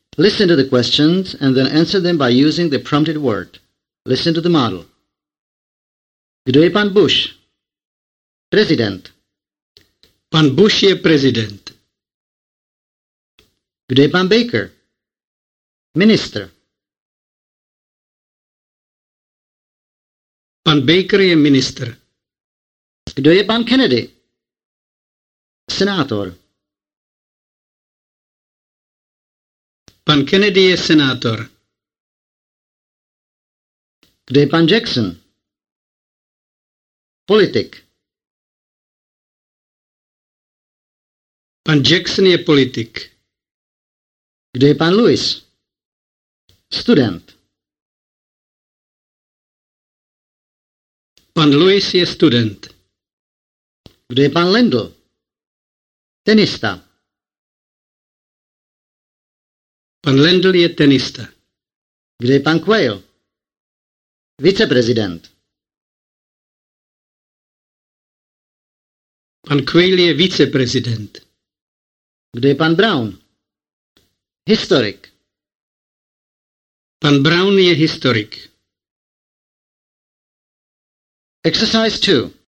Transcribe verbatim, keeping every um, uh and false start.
Listen to the questions and then answer them by using the prompted word. Listen to the model. Kdo je pan Bush? Prezident. Pan Bush je prezident. Kdo je pan Baker? Minister. Pan Baker je minister. Kdo je pan Kennedy? Senátor. Pan Kennedy je senátor. Kdo je pan Jackson? Politik. Pan Jackson je politik. Kdo je pan Lewis? Student. Pan Lewis je student. Kdo je pan Lendl? Tenista. Pan Lendl je tenista. Kdo je pan Quayle? Viceprezident. Pan Quayle je viceprezident. Kdo je pan Brown? Historik. Pan Brown je historik. Exercise two.